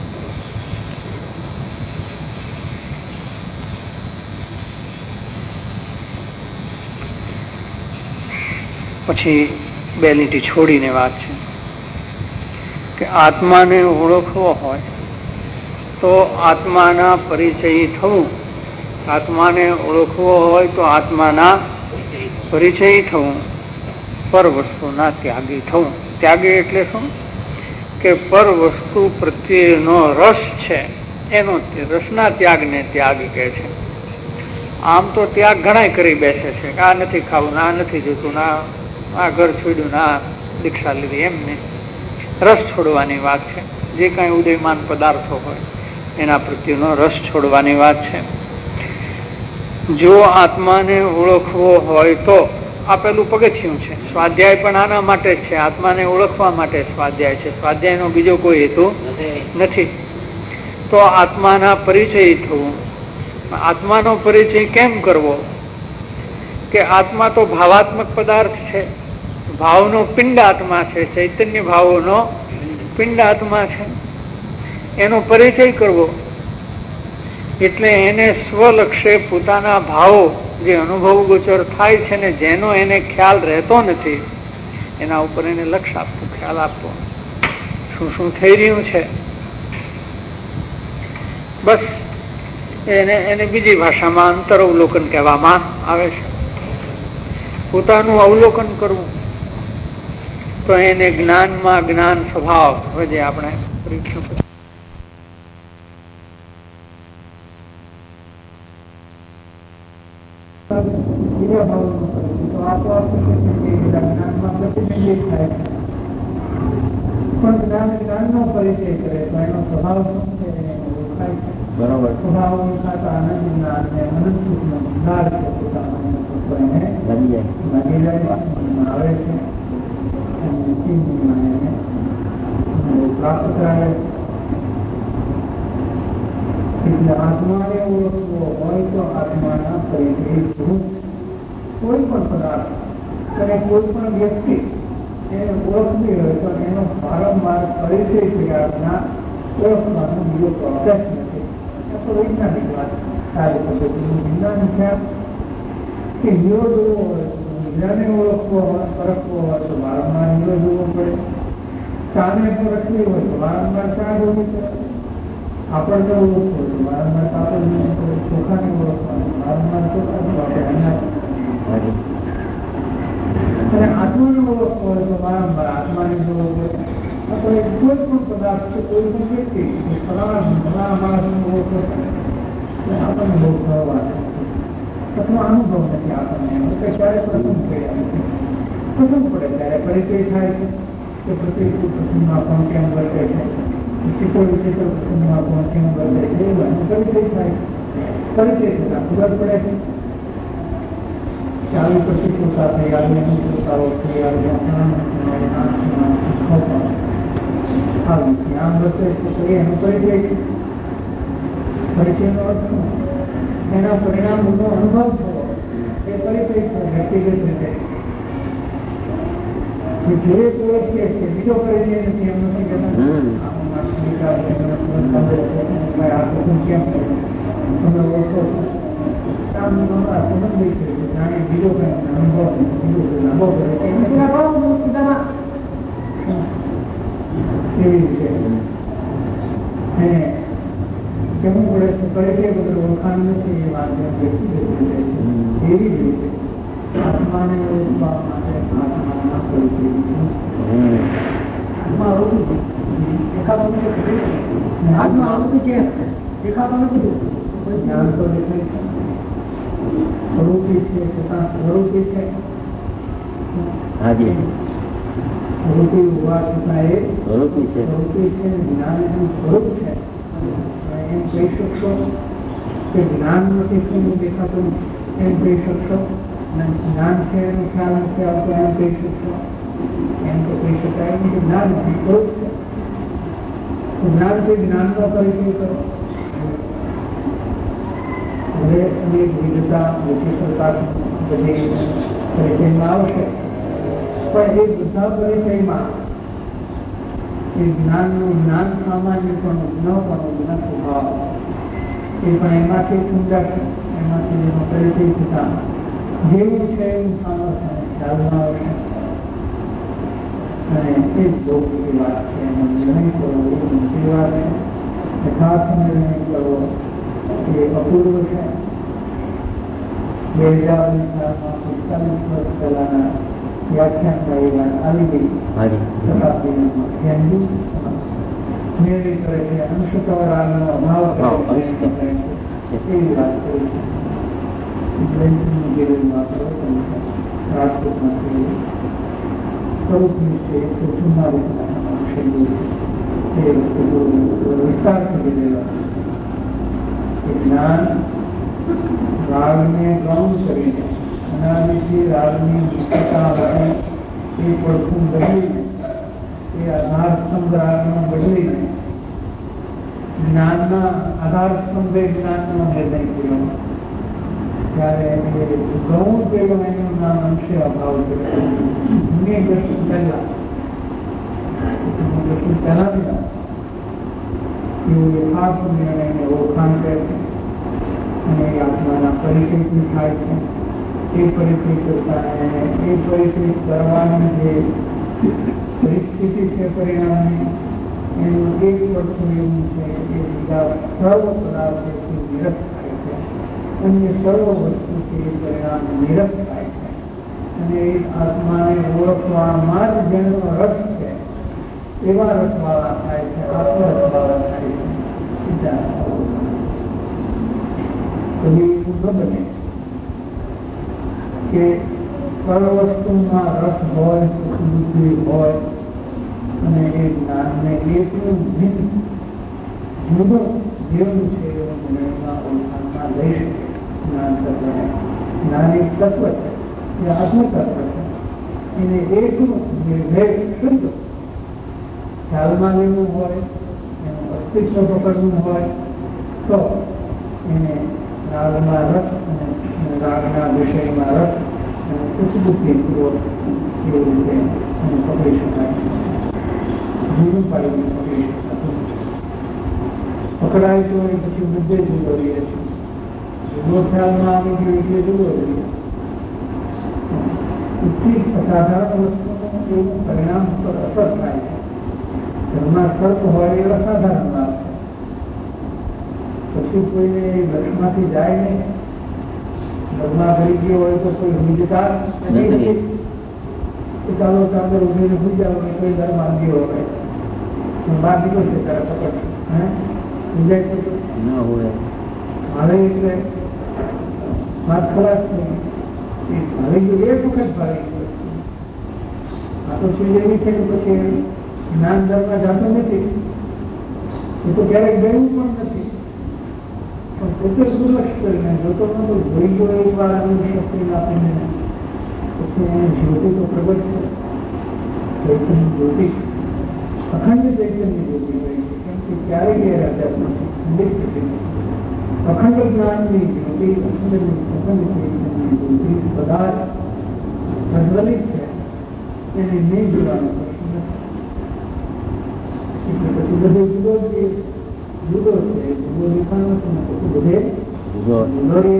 પછી બે લીટી છોડીને વાત છે કે આત્માને ઓળખવો હોય તો આત્માના પરિચય થવું. આત્માને ઓળખવો હોય તો આત્માના પરિચય થવું, પર વસ્તુના ત્યાગી થવું. ત્યાગી એટલે શું? કે પર વસ્તુ પ્રત્યેનો રસ છે એનો રસના ત્યાગને ત્યાગ કહે છે. આમ તો ત્યાગ ઘણા કરી બેસે છે કે આ નથી ખાવું, ના નથી જોતું, ના આ ઘર છોડ્યું, ના દીક્ષા લીધી. એમને રસ છોડવાની વાત છે. જે કાંઈ ઉદયમાન પદાર્થો હોય એના પ્રત્યેનો રસ છોડવાની વાત છે. જો આત્માને ઓળખવો હોય તો આ પેલું પગથિયું છે. સ્વાધ્યાય પણ આના માટે જ છે, આત્માને ઓળખવા માટે સ્વાધ્યાય છે. સ્વાધ્યાયનો બીજો કોઈ હેતુ નથી. તો આત્માના પરિચય થવું. આત્માનો પરિચય કેમ કરવો? કે આત્મા તો ભાવાત્મક પદાર્થ છે, ભાવનો પિંડ આત્મા છે, ચૈતન્ય ભાવોનો પિંડ આત્મા છે. એનો પરિચય કરવો એટલે એને સ્વલક્ષે પોતાના ભાવો જે અનુભવ ગોચર થાય છે ને જેનો એને ખ્યાલ રહેતો નથી એના ઉપર એને લક્ષ આપવું, ખ્યાલ આપવો, શું શું થઈ રહ્યું છે. બસ એને એને બીજી ભાષામાં અંતરવલોકન કહેવામાં આવે છે. પોતાનું અવલોકન કરવું તો એને જ્ઞાનમાં જ્ઞાન સ્વભાવ જે આપણે પરીક્ષણ પણ જ્ઞાન જ્ઞાનનો પરિચય કરે તો એનો સ્વભાવ શું છે એને ઓળખાય છે. બરોબર. સ્વભાવ ઓળખાતા આનંદ જ્ઞાન ને અનંત સુખનો ભંડાર છે. પોતાનો એને લાગી જાય આવે છે પ્રાપ્ત થાય. એટલે આત્માને ઓળખવો હોય તો આત્માના પરિચય થવું. કોઈ પણ પદાર્થ અને કોઈ પણ વ્યક્તિ એને ઓળખવી હોય તો એનો વારંવાર પરિચય થયા ઓળખવાનો બીજો પ્રોસેસ નથી. આ તો વૈજ્ઞાનિક વાત સારી પદ્ધતિનું વિજ્ઞાન છે કે હીરો જોવો હોય વિજ્ઞાને ઓળખવો હોય, પરખવો હોય તો વારંવાર હીરો જોવો પડે. ચાને પરખવી હોય તો વારંવાર ચા જોવી પડે. આપણને ઓળખવું હોય તો વારંવાર કાપડ જોવું પડે. ચોખાને ઓળખવાનું વારંવાર ચોખા જોવા પડે. અને આત્માને ઓળખવો હોય તો વારંવાર આત્માને જોવો પડે. કોઈ પણ પદાર્થ છે, કોઈ પણ વ્યક્તિ ઘણા માણસને ઓળખવો પડે આપણને બહુ થવા અથવા અનુભવ નથી. આપણને ક્યારે પ્રસંગ થયા નથી. પ્રસંગ પડે ત્યારે પરિચય થાય છે કે પ્રત્યેક પ્રસંગમાં પણ કેમ વર્તે છે વિચિત્ર વિચિત્ર પ્રસંગમાં પહોંચીને વર્તે છે એનો પરિચય થાય પરિચય થતા ખબર પડે છે ચાલુ પછી શ્રોતા થઈ આવે શ્રોતાઓ થઈ આવે આમ વર્તે તો એનો પરિચય છે. પરિચયનો અર્થ એના પરિણામોનો અનુભવ થવો એ પરિચય છે વ્યક્તિગત રીતે. જોઈએ તો છે બીજો પરિચય નથી એમ નથી કેમ તમે ઓળખો સંબંધી છે જાણે બીજો કઈ અનુભવ બીજો લાંબો પરિચય એવી રીતે અને કેવું પડે છે પરિચય વગર ઓળખાણ નથી એ વાત વ્યક્તિગત રીતે એવી જ રીતે આત્માને ઓળખવા માટે આત્માના પરિચય આત્મા આવું દેખાતું આત્મા આવું કે દેખાતું નથી જ્ઞાન તો દેખાય છે સ્વરૂપી છે છતાં સ્વરૂપી છે સ્વરૂપી હોવા છતાં એ સ્વરૂપી છે સ્વરૂપી છે જ્ઞાન એનું સ્વરૂપ છે એમ કહી શકશો કે જ્ઞાન નથી શું દેખાતું એમ કહી શકશો જ્ઞાન છે એનો ખ્યાલ નથી આવતો એમ કહી શકશો એમ તો કહી શકાય નહીં કે જ્ઞાન નથી સ્વરૂપ છે જ્ઞાનથી જ્ઞાનનો પરિચય કરો. હવે અનેક વિવિધતા વિશેષતા બધી પરિચયમાં આવશે પણ એ બધા પરિચયમાં એ જ્ઞાનનું જ્ઞાન સામાન્ય પણ ન પણ ન સ્વભાવ એ પણ એમાંથી સમજાશે એમાંથી જેનો પરિચય થતા જેવું છે એવું સામર્થ્ય ખ્યાલમાં આવશે અને એ જ બહુ મોટી વાત છે એનો નિર્ણય કરવો એ મોટી વાત છે. યથાર્થ નિર્ણય કરવો એ અપૂર્વ છે. બે હજાર ચારમાં પિસ્તાલીસ વર્ષ પહેલાના વ્યાખ્યાનમાં એ વાત આવી ગઈ શતાબ્દીના નિર્ણય કરે છે અંશતવરાનો અભાવ એવી વાત કરી છે. રાજકોટમાંથી સ્વરૂપની છે એકસો ચુમ્માલીસ એ વિસ્તારથી લીધેલા જ્ઞાન રાગને ગૌણ કરીને અનાદિથી રાગની મુક્તતા વડે એ પડખું બદલીને એ આધાર સ્તંભ રાગનો બદલીને જ્ઞાનના આધાર સ્તંભે જ્ઞાનનો નિર્ણય કર્યો ત્યારે ગૌણ પેલો એનું નામ અંશે અભાવ કર્યો જૂની દ્રષ્ટિ પહેલા દ્રષ્ટિ પહેલાથી એવું યથાર્થ નિર્ણયને ઓળખાણ કરે છે અને એ આત્માના પરિચયથી થાય છે. એ પરિચય કરતા એને એ પરિચય કરવાની જે પરિસ્થિતિ છે પરિણામની એનું એક પડખું એવું છે કે બીજા સર્વ પદાર્થોથી નિરસ્ત થાય છે અન્ય સર્વ વસ્તુથી એ પરિણામ નિરસ્ત થાય છે અને એ આત્માને ઓળખવામાં જ જેનો રસ છે એવા રસવાળા થાય છે આત્મરસવાળા થાય છે. કદી એવું ન બને કે સર્વ વસ્તુમાં રસ હોય બુદ્ધિ હોય અને એ જ્ઞાનને એટલું ભિન્ન જુદું જેવું છે એવું નિર્ણયમાં ઓળખાણમાં લઈ શકે. જ્ઞાન તત્વને જ્ઞાન એક તત્વ છે એ આત્મતત્વ છે એને એકનું નિર્ભેદ શુદ્ધ ખ્યાલમાં લેવું હોય એનું અસ્તિત્વ પકડવું હોય તો એને રાગના રસ અને રાગના વિષયમાં રસ અને ઉચ્ચબુદ્ધિપૂર્વક એવી રીતે એને પકડી શકાય. જુદું પાડીને પકડી શકાતું પકડાય તો એ પછી મુદ્દે જુદો રહીએ છે. જુદો ખ્યાલમાં આવી ગયો એટલે જુદો રહીએ. ઉચ્ચી અસાધારણ વસ્તુનું એવું પરિણામ પર અસર થાય છે. ઘરમાં સર્પ હોય એ અસાધારણ વાત છે. પછી કોઈને લક્ષમાંથી જાય નહીં. ઘરમાં ભરી ગયો હોય તો કોઈ વિજતા નહીં ચાલો ચાદર ઉભીને ભૂઈ જાવ ને કોઈ દર માંગ્યો હોય બહાર નીકળો છે ત્યારે પકડ હે વિજય ના હોય મારે એટલે વાત ખલાસ નહીં. ભાવી ગયું એક વખત ભાવી ગયું આ તો ચીજ એવી છે કે પછી જ્ઞાન દરમાં જતો નથી એ તો ક્યારેક ગયું પણ નથી, પણ પોતે સુરક્ષ કરીને જોતો નતો જોઈ ગયો એક વાર આવી શક્તિ આપીને પછી એને જ્યોતિ તો પ્રગટ છે, ચૈતન્ય જ્યોતિ અખંડ ચૈતન્ય જ્યોતિ હોય છે, કેમ કે ક્યારેક એ રાજા નથી, ખંડિત થતી નથી. અખંડ જ્ઞાનની જ્યોતિ, અખંડ અખંડ ચૈતન્ય જ્યોતિ પદાર્થ પ્રજ્વલિત છે, એને નહીં જોવાનો પ્રશ્ન નથી. એટલે પછી બધે જુદો જે જુદો છે, જુદો દેખાનો છે ને પછી બધે જુદો રહે,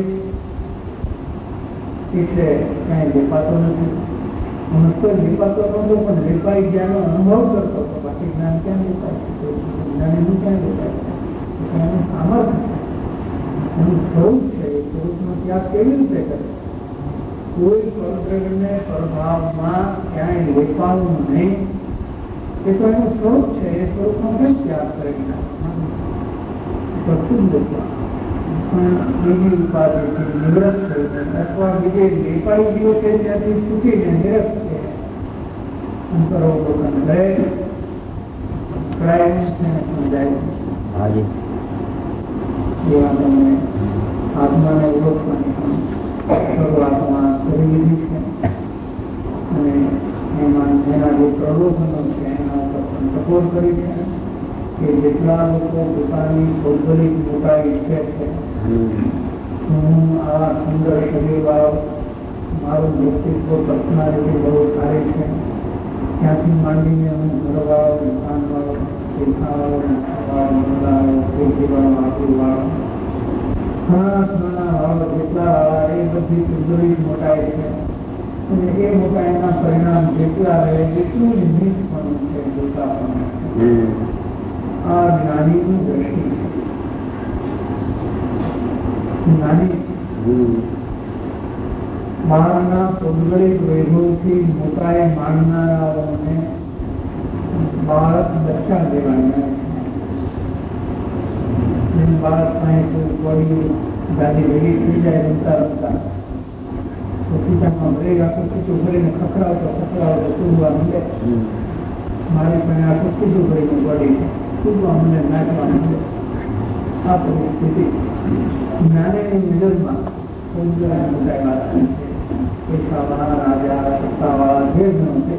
એટલે કાંઈ દેખાતો નથી. હું તો દેખાતો નહોતો, પણ દેખાઈ જ્યાંનો અનુભવ કરતો હતો, બાકી જ્ઞાન ક્યાં દેખાય છે, જ્ઞાન એનું ક્યાં દેખાય છે, એનું સામર્થ્ય છે, એનું સ્વરૂપ છે. એ સ્વરૂપનો ત્યાગ કેવી રીતે કરે? કોઈ પરદ્રવ્યને પરભાવમાં ક્યાંય લેપાવું નહીં, એ તો એનું સ્વરૂપ છે. એ સ્વરૂપનો કેમ ત્યાગ કરી નાખવું? પણ બીજી ઉપાધિથી નિવૃત્ત થઈને અથવા બીજે લેપાઈ ગયો છે ત્યાંથી છૂટીને નિરસ્ત છે, અંતરોવલોકન કરે, સમજાય છે. એવા તમને આત્માને ઓળખવાની શરૂઆતમાં કરી દીધી છે, અને એમાં એના જે પ્રલોભનો છે એના ઉપર પણ ટકોર કરી છે કે જેટલા લોકો પોતાની ભૌગોલિક મોટાઈ ઈચ્છે છે, હું આવા સુંદર શરીર વાળો, મારું વ્યક્તિત્વ પર્સનાલિટી બહુ સારી છે, ત્યાંથી માંડીને હું ઘરવાળો, મકાન વાળો, દેખાવાળો, નાખાવાળો, મોડાવાળો, ખેતી વાળો, આકુ વાળો, ઘણા ઘણા વાળો જેટલા વાળા, એ બધી સુંદરી મોટાઈ છે. અને એ મોટાઈના પરિણામ જેટલા રહે એટલું જ નીચપણું છે, જોતાપણું છે. આ જ્ઞાનીનું દ્રષ્ટિ છે. જ્ઞાની બાળના પૌગોલિક વૈભવથી મોટાઈ માણનારાઓને બાળક બચ્ચા દેવાના છે. બાળક સાંઈ બોડી દાદી ભેગી થઈ જાય રમતા રમતા, તો સીતામાં બ્રેક આખું ખીચું ભરીને ખખડાવતો ખખડાવતો કૂદવા મળે. મારી પાસે આખું ખીચું ભરીને બોડી કૂદવા મળે, નાચવા મળે. આ પરિસ્થિતિ જ્ઞાનીની નજરમાં મોટાઈ વાત છે. પૈસાવાળા, રાજા, સત્તાવાળા જે ગણો છે,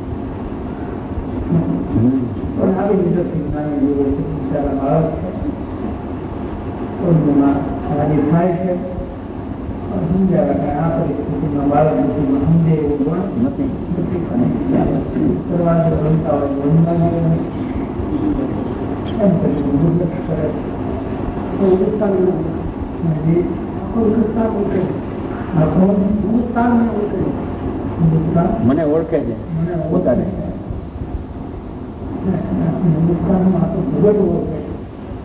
પણ આવી નજરથી જ્ઞાની જોવે છે. બિચારા બાળક છે, રાજી થાય છે, સમજાવે કે આ પરિસ્થિતિમાં બાળક બુદ્ધિમાં સમજે એવું પણ નથી. કરવા રમતા હોય રમવાનું એમ કરી દુર્લક્ષ કરે મને ઓળખે છે, મને પોતાને હિન્દુસ્તાનમાં આખું જગત ઓળખે છે.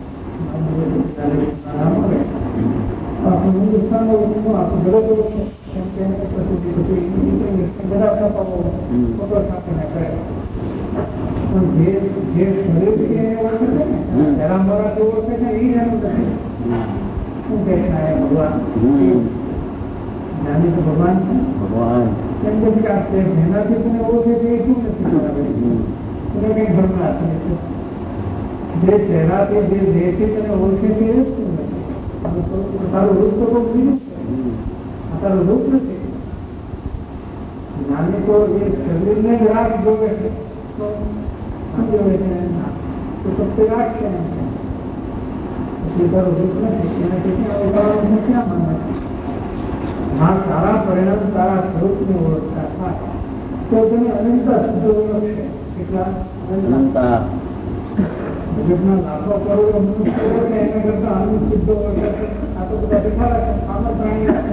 હિન્દુસ્તાન આખું જગત ઓળખે, કેમ કે પછી બધા ફોટો છાપીને કરે. પણ જે જે શરીરથી એને ઓળખે છે ને, જરા મોરાથી ઓળખે છે, એ એનું નથી. શું કહે છે ભગવાન? જ્ઞાની તો ભગવાન છે. ભગવાન કેમ કે જેનાથી તને ઓળખે છે એ શું નથી બરાબર? તને કઈ ભરનાર છે. જે ચહેરાથી જે દેહથી તને ઓળખે છે એ શું નથી? તારું રૂપ તો કોઈ બીજું છે, આ તારું રૂપ નથી. જ્ઞાની તો એ શરીરને જ રાગ જોવે છે, તો શું જોવે છે? તો સત્ય રાગ છે. પછી તારું રૂપ નથી, એનાથી ક્યાં ઓળખાવાનું ક્યાં માનવા? હા, સારા પરિણામ તારા સ્વરૂપને ઓળખતા થાય તો તેને અનંતા શુદ્ધ ઓળખશે. કેટલા અનંતા જગતના લાખો કરોડો મનુષ્ય ઓળખે એના કરતા અનંત શુદ્ધ ઓળખે. આ તો બધા બેઠા રાખે, સામા પ્રાણી રાખે.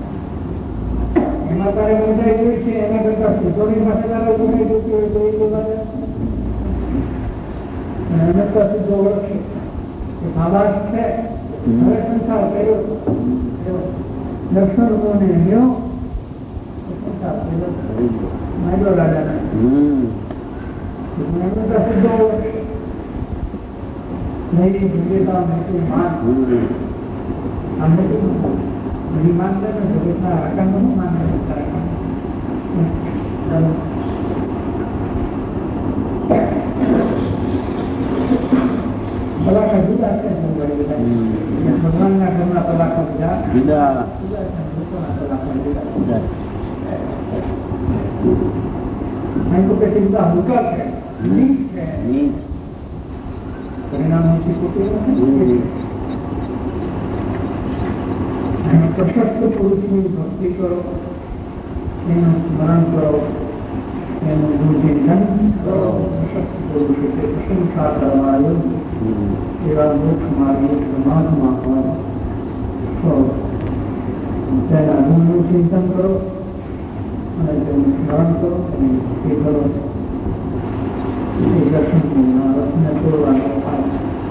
એમાં તારે મોજાઈ જોઈ છે, એના કરતા શુદ્ધોની પાસે તારે મોજાઈ જોતી હોય તો એ બોલા અનંતા શુદ્ધ ઓળખશે. સાબાશ છે, હવે સંસાર કર્યો દર્શન કોને લ્યો માયલો રાજા નહીં ભૂલેતા મેં માન અમને બધી માનતા ને ભગતના રાકાનું માન પલાખા જુદા છે ભગવાનના ઘરના પલાખા જુદા જુદા લોકોના પલાખા જુદા. અહીં તો કેટલી બધા હલકા છે, નીચ છે, પરિણામોથી પ્રશસ્ત પુરુષની ભક્તિ કરો, એનું સ્મરણ કરો, એનું ગુરુચિંતન કરો. પ્રશસ્ત પુરુષ એટલે પ્રશંસા કરવા એવા મોક્ષ માર્ગી પરમાત્મા હોય તો તેના ગુણનું ચિંતન કરો અને તેનું સ્મરણ કરો અને ભક્તિ કરો. એ દર્શનના રસને તોડવાનો થાય.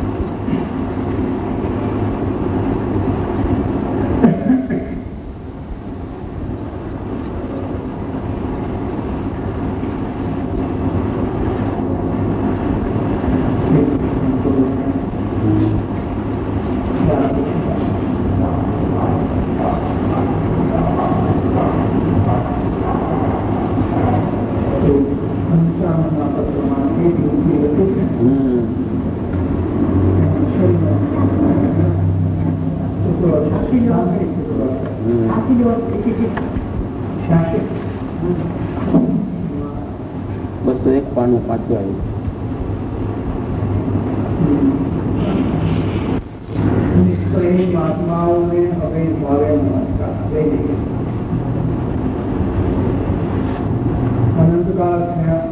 બસો એક પાનું પાછું આવ્યું. મહાત્માઓને હવે ભાવે અનંતકાળ થયા,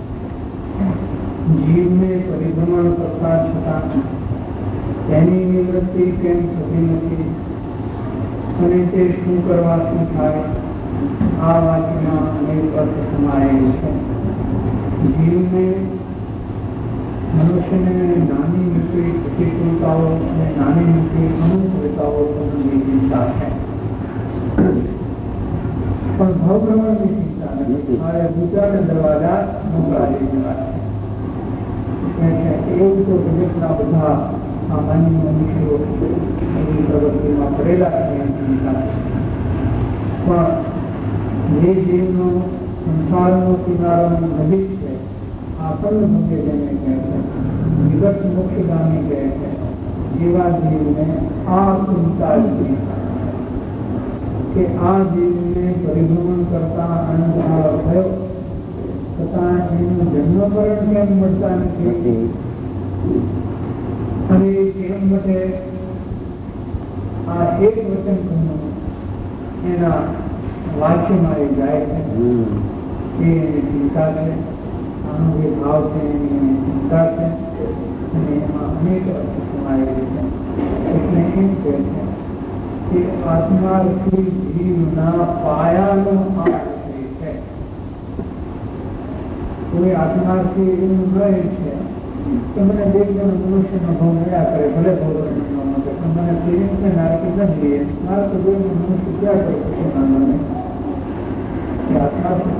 જીવને પરિભ્રમણ કરતા છતાં તેની નિવૃત્તિ કેમ થતી નથી અને તે શું કરવાથી થાય? આ વાક્યમાં અનેક અર્થ સમાયેલ છે. જીવને મનુષ્યને નાની મોટી પ્રતિકૂળતાઓ અને નાની મોટી અનુકૂળતાઓ ની ચિંતા છે, પણ ભાવભ્રમણની ચિંતા નથી. મારે ભૂતાને દરવાજા મોકલાવી દેવા છે. એવું તો જગતના બધા સામાન્ય મનુષ્યો એની પ્રવૃત્તિમાં પડેલા છે. ચિંતા પણ જે જીવનો સંસારનો કિનારો નજીક છે, આપણ ભંગે જેને કહે છે, વિગત મોક્ષગામી કહે છે, એવા જીવને આ ચિંતા કે આ જીવને પરિભ્રમણ કરતા અનુભવ થયો છતાં એનું જન્મકરણ કેમ મળતા નથી અને કેમ માટે આ એક વચન કહ્યું એના વાક્યમાં એ જાય છે. એ એની ચિંતા છે, આનો જે ભાવ છે એની ચિંતા છે અને એમાં અનેક અર્થ સમાયેલી છે. એટલે એમ કહે છે કે આત્માર્થી જીવના પાયાનો આ વિષય છે. કોઈ આત્માર્થી એવું રહે છે કે મને બે જણ મનુષ્યનો ભાવ મળ્યા કરે, ભલે ભગવાન પણ મને ફિલિંગ છે નારકી નથી લઈએ, મારે તો બે મનુષ્ય ક્યાં કરે છે માનવાને એ આત્માર્થી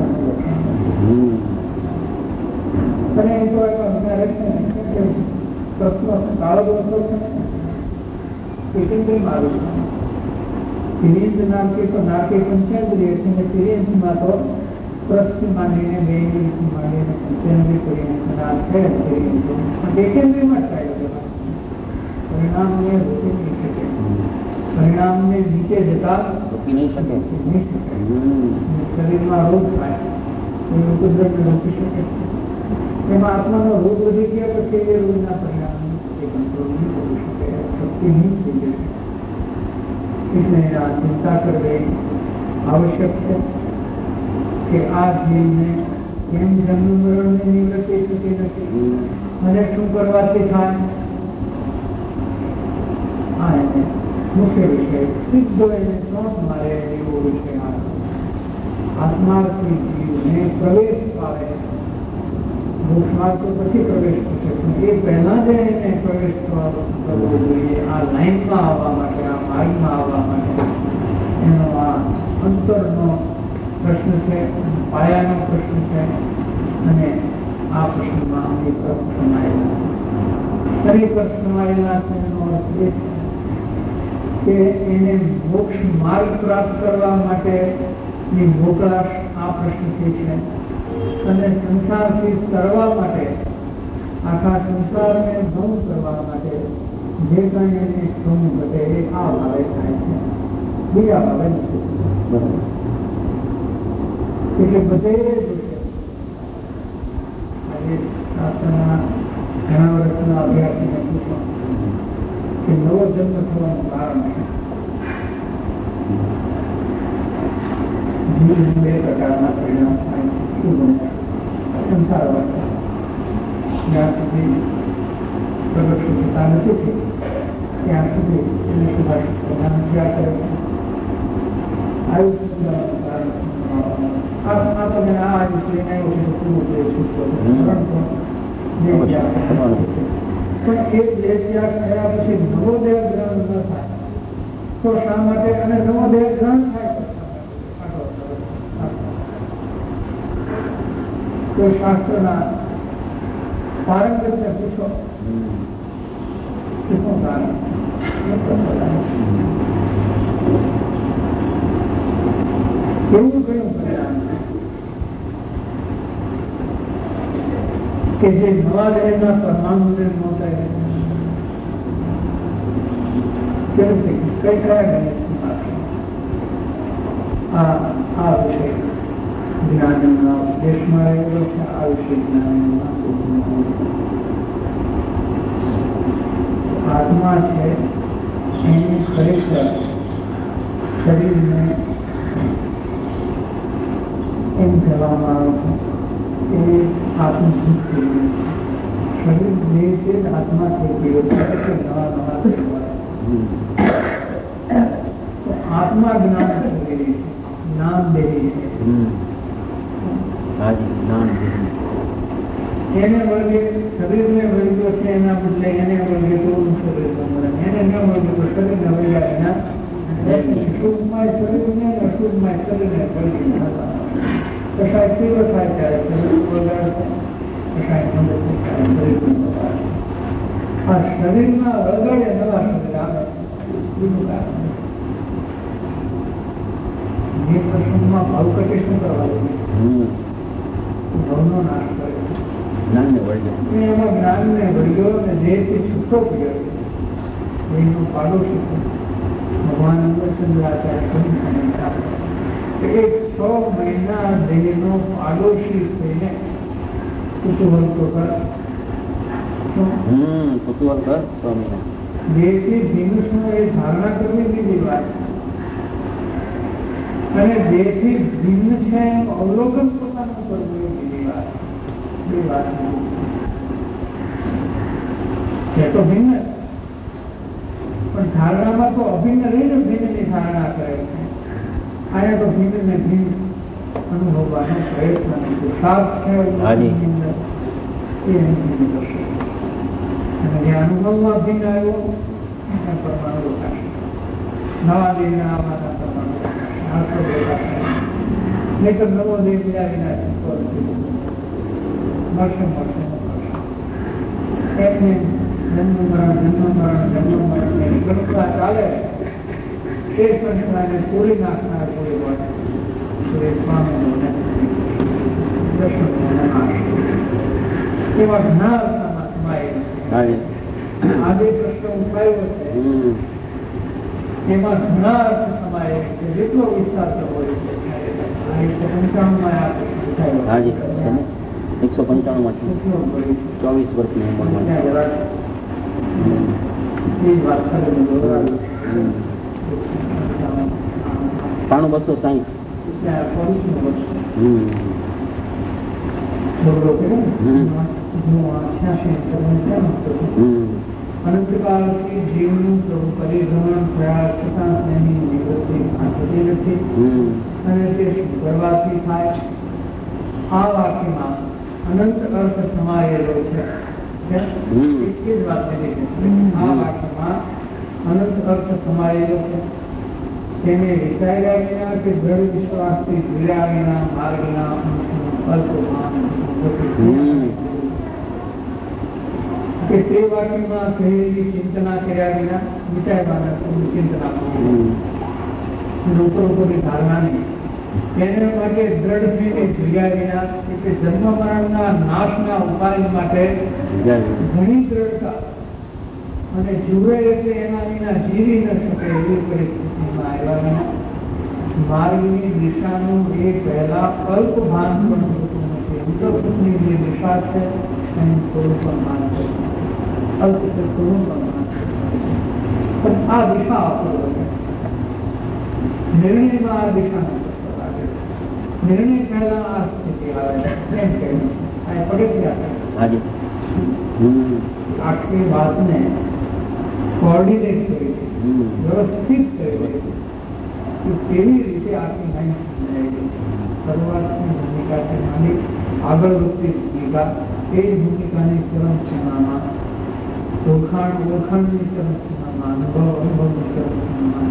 અને એ તો એક અજ્ઞાન છે ને પ્રશ્નો કાળો પ્રશ્નો છે ને એકંદરે મારું તિરિંદ નામથી તો નાકે પંચેન્દ્રિય છે ને તિરિંદમાં તો પ્રશ્ન માંડીને બે ઇન્દ્રિયથી માંડીને પંચેન્દ્રિય કરીને નામ છે એકેન્દ્રિયમાં જ થાય છે. પરિણામને રોકી નહીં શકે, પરિણામને નીચે જતા રોકી નહીં શકે નહીં શકે. શરીરમાં રોગ થાય એ કુદરતને રોકી શકે. એમાં આત્માનો રોગ વધી ગયા પછી એ રોગના પરિણામ કંટ્રોલ નહીં કરી શકે, શક્તિ નહીં થઈ જશે. એટલે આ ચિંતા કરવી આવશ્યક છે કે આ જીવને કેમ જન્મ મરણની નિવૃત્તિ થતી નથી અને શું કરવાથી થાય? આ એને મુખ્ય વિષય સીધો એને ચોંટ મારે એવો વિષય આત્માર્થી જીવને પ્રવેશ પામે. મોક્ષમાં તો પછી પ્રવેશ થશે પણ એ પહેલા જ એને પ્રવેશ કરવો જોઈએ. આ લાઈનમાં આવવા માટે, આ માર્ગમાં આવવા માટે એનો આ અંતરનો પ્રશ્ન છે, પાયાનો પ્રશ્ન છે અને આ પ્રશ્નમાં અનેક અર્થ સમાયેલા દરેક અર્થ સમાયેલા છે. એનો અર્થ એ કે એને મોક્ષ માર્ગ પ્રાપ્ત કરવા માટેની મોકલાશ આ પ્રશ્નથી છે અને સંસારથી તરવા માટે, આખા સંસારને ભંગ કરવા માટે જે કાંઈ એની શ્રમ ઘટે એ આ ભાવે થાય છે, બીજા ભાવે નથી. એટલે બધે આજે શાસ્ત્રના ઘણા વર્ષના અભ્યાસને પૂછો કે નવો જન્મ થવાનું કારણ છે. જીવ બે પ્રકારના પરિણામ થાય છે. શું બને સંસાર વર્તા જ્યાં સુધી પ્રગટ થતા નથી ત્યાં સુધી એને સુભાષિત પ્રધાન ક્યાં કરે છે. આયુષ્ય કારણ આપણને આ આયુષ્ય પૂરું છૂટતો પણ એ દેહ ત્યાગ થયા પછી નવો દેહ ગ્રહણ ન થાય તો શા માટે? અને નવો દેહ ગ્રહણ થાય તો શાસ્ત્રના પારંગતને પૂછો શું કારણ? એવું કયું પરિણામ કે જે નવા દેહના પરમાણુને નોંધાય કેવું કઈ કયા ગણેશમાં આ આ વિષય જ્ઞાનના દેશમાં રહેલો છે. આ વિષય જ્ઞાનના આત્મા છે એની ખરેખર શરીરને એમ કહેવામાં આવે છે એ આત્મભૂત થઈ ગયું. શરીર જે છે આત્મા થઈ ગયો છે. નવા નવા તો આત્મા જ્ઞાન થઈ રહી છે, જ્ઞાન દે રહી છે. એને વળગે શરીરને વળગ્યો છે એના બદલે એને વળગે તો શરીર મળે. એને ન વળગે તો શરીરને વળ્યા એના શુભમાં શરીરને અશુભમાં શરીરને વળગી ના કશાય તીવ્ર થાય ત્યારે શરીર વગાડશે, કશાય મદદ ત્યારે શરીર વગાડશે. આ શરીરમાં વગાડે નવા શરીર આવે બીજું કારણ જે પ્રસંગમાં ભાવકટે શું કરવા જોઈએ? ભવનો નાશ કરે એમાં જ્ઞાનને વળગ્યો અને દેહથી છૂટો પડ્યો એનો પાડોશી ભગવાન ચંદ્રાચાર્ય એક છ મહિના દેહનો પાડોશી થઈને કુતૂહલ તો કર કુતૂહલ કર દેહથી ભીનુષનો એ ધારણા કરવી બીજી વાત અને દેહથી ભિન્ન છે એમ અવલોકન પોતાનું કરવું એ બીજી વાત. બે વાત છે તો ભિન્ન પણ ધારણામાં તો અભિન્ન રહીને ભિન્નની ધારણા કરે છે. આને તો ભિન્ન ને ભિન્ન અનુભવવાનો પ્રયત્ન નથી. સાત છે એ ભિન્ન કરશે અને જે અનુભવમાં ભિન્ન આવ્યો એને પરમાણુ રોકાશે. નવા દેહના આવવાના પરમાણુ નહીં તો નવો દેહ બીજા વિના મળશે મળશે એમને જન્મ મરણ જન્મ મરણ જન્મ મરણ એની કલ્પના ચાલે એ સંસ્થાને તોડી નાખનાર કોઈ હોય સ્વામીઓને દર્શન એવા ઘણા અર્થમાં સમાયેલ આજે પ્રશ્ન ઉઠાયો છે એમાં ઘણા અર્થ સમાયેલ છે. જેટલો વિસ્તાર હોય છે એકસો પંચાણું માં ચોવીસ વર્ષની ઉંમરમાં પાણું બસો સાહીઠ અનંતકાળથી જીવનું પ્રભુ પરિભ્રમણ થયા છતાં તેની નિવૃત્તિ થતી નથી અને તે કરવાથી થાય. આ વાક્યમાં અનંત અર્થ સમાયેલો છે. એ જ વાત કરી છે. આ વાક્યમાં અનંત અર્થ સમાયેલો છે. તેને વિચાર્યા વિના કે દ્રઢ વિશ્વાસથી જોયા વિના માર્ગના અલ્પમાન કે તે વાક્યમાં કહેલી ચિંતના કર્યા વિના વિચારવાના ચિંતના ઉપર ઉપરની ધારણા નહીં. તેને માટે દ્રઢ થઈને જોયા વિના એટલે જન્મ મરણના નાશના ઉપાય માટે ઘણી દ્રઢતા અને જુએ એટલે એના વિના જીવી ન શકે એવી પરિસ્થિતિમાં આવ્યા. માર્ગની દિશાનું એ પહેલા અલ્પ ભાન પણ થતું નથી. ઉત્તરની જે દિશા છે એનું થોડું પણ ભાન થતું અલ્પ છે, થોડું પણ ભાન પણ આ દિશા આપણો નિર્ણયમાં આ દિશા લાગે. નિર્ણય પહેલા આ સ્થિતિ આવે એમ કહ્યું આ પગથિયા આખી વાતને કોર્ડિનેટ કરી વ્યવસ્થિત કરી કેવી રીતે આખી માહિતી શરૂઆતની ભૂમિકાથી માંડી આગળ વધતી ભૂમિકા એ જ ભૂમિકાની ચરમ સીમામાં ઓળખાણ ઓળખાણની ચરમ સીમામાં અનુભવ અનુભવની ચરમ સીમામાં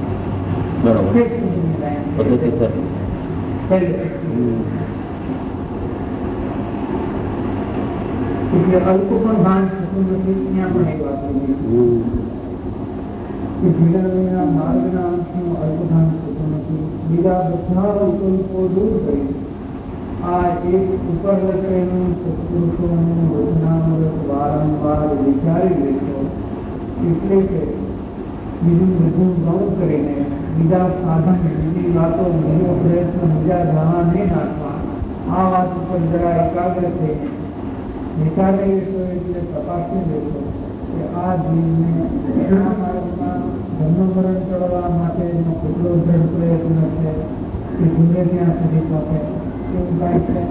એટલે અલ્પ પણ ભાન થતું નથી. ત્યાં પણ એક વાત બીજા માર્ગના અંશનું અલ્પ ભાન થતું નથી. બીજા બધા વિકલ્પો દૂર કરી આ એક ઉપર લખેલું સત્પુરુષોનું વચનામૃત વારંવાર વિચારી લેશો. એટલે કે બીજું બધું ગૌણ કરીને બીજા સાધન બીજી વાતો બીજો પ્રયત્ન બીજા જવા નહીં નાખવા. આ વાત ઉપર જરા એકાગ્ર થઈને વિચારી લેશો એટલે તપાસી લેશો કે આ જીવને એના માર્ગમાં જન્મમરણ કરવા માટેનો કેટલો જડ પ્રયત્ન છે કે જીવે ત્યાં સુધી પહોંચે એવું કાંઈ છે.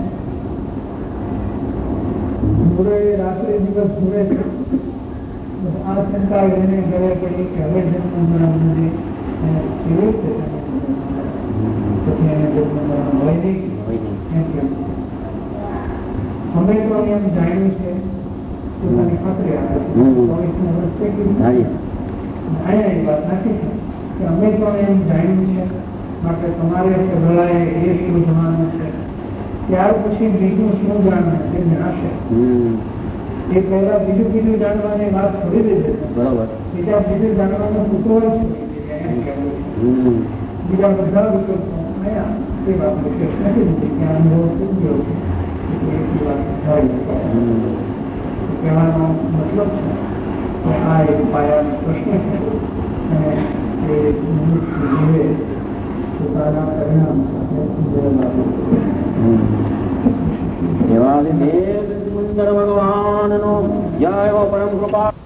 પૂરે રાત્રે દિવસ પૂરે છે. આ શંકા એને ગળે પડી કે હવે જન્મમરણ મને કેવી રીતે પછી એને જન્મમરણ હોય નહીં એમ કેવું. અમે તો એમ જાણ્યું છે પોતાની ખાતરી આપે છે ચોવીસના વર્ષે જાણ્યા એ વાત નથી કે અમે તો એમ જાણ્યું છે માટે તમારે સગળાએ એ શોધવાનું છે. ત્યાર પછી બીજું શું જાણવું તે જણાશે. એ પહેલા બીજું બીજું જાણવાની વાત છોડી દેશે. બરાબર. બીજા બીજું જાણવાનો કુતૂહલ છોડી બીજા બધા વિકલ્પો આયા એ વાત વિશેષ નથી દીધી કે અનુભવ શું ગયો છે. કહેવાનો મતલબ છે કે આ એક પાયાનો પ્રશ્ન છે અને એ મનુષ્ય પોતાના પરિણામ સાથે ભગવાન નો જય પરમ કૃપા.